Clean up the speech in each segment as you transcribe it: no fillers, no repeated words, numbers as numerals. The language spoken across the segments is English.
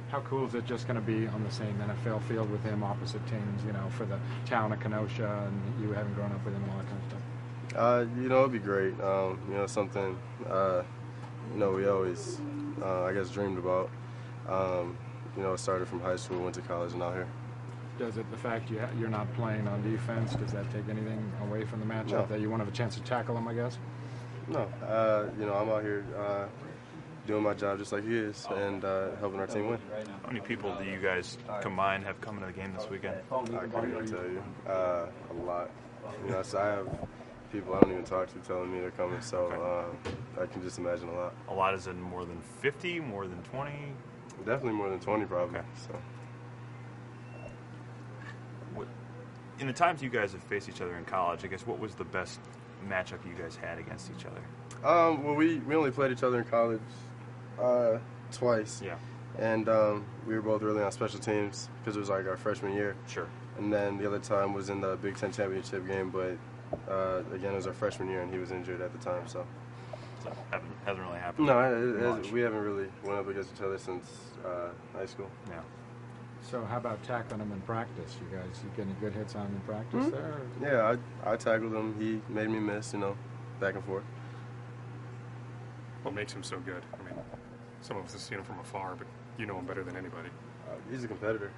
How cool is it just going to be on the same NFL field with him opposite teams, for the town of Kenosha and you having grown up with him and all that kind of stuff? It'd be great. Something, we always, I guess, dreamed about. Started from high school, went to college, and now here. Does it, the fact you're not playing on defense, does that take anything away from the matchup? No. That you won't have a chance to tackle him, I guess? No. I'm out here doing my job just like he is and helping our team win. How many people do you guys combined have coming to the game this weekend? I can't even tell you. A lot. So I have people I don't even talk to telling me they're coming, so I can just imagine a lot. A lot is in more than 50, more than 20? Definitely more than 20 probably. Okay. So. In the times you guys have faced each other in college, I guess what was the best matchup you guys had against each other? Well, we only played each other in college twice. Yeah. And we were both really on special teams because it was like our freshman year. Sure. And then the other time was in the Big Ten championship game, but again, it was our freshman year and he was injured at the time, so. So hasn't really happened. No, we haven't really went up against each other since high school. Yeah. So how about tackling him in practice? You getting good hits on him in practice there? Yeah, I tackled him. He made me miss, back and forth. What makes him so good? I mean, some of us have seen him from afar, but you know him better than anybody. He's a competitor.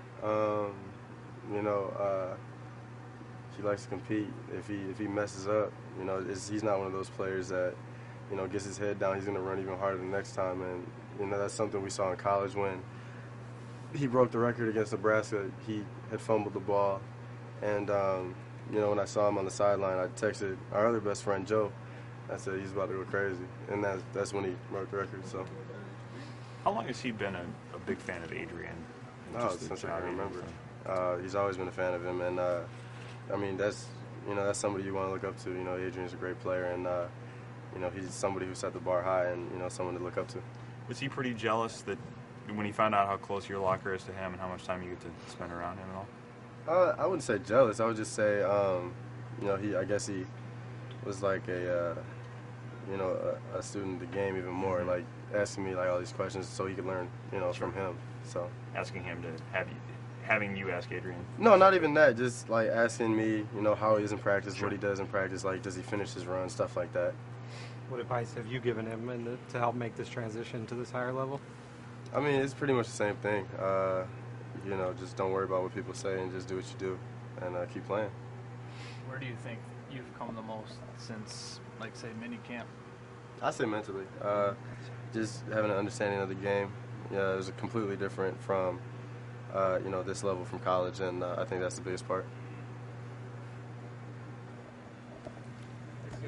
He likes to compete. If he messes up, he's not one of those players that, gets his head down. He's going to run even harder the next time, and that's something we saw in college when he broke the record against Nebraska. He had fumbled the ball, and when I saw him on the sideline, I texted our other best friend Joe. I said he's about to go crazy, and that's when he broke the record. So. How long has he been a big fan of Adrian? Since I can remember. He's always been a fan of him, and that's somebody you want to look up to. Adrian's a great player, and he's somebody who set the bar high, and someone to look up to. Was he pretty jealous that when he found out how close your locker is to him and how much time you get to spend around him at all? I wouldn't say jealous. I would just say, I guess he was like a student of the game even more, like asking me like all these questions so he could learn, from him. So asking him to having you ask Adrian. No, not even that. Just like asking me, how he is in practice, what he does in practice, like does he finish his run, stuff like that. What advice have you given him to help make this transition to this higher level? I mean, it's pretty much the same thing. Just don't worry about what people say and just do what you do and keep playing. Where do you think you've come the most since, like, say, minicamp? I say mentally. Just having an understanding of the game. It was completely different from, this level from college, and I think that's the biggest part.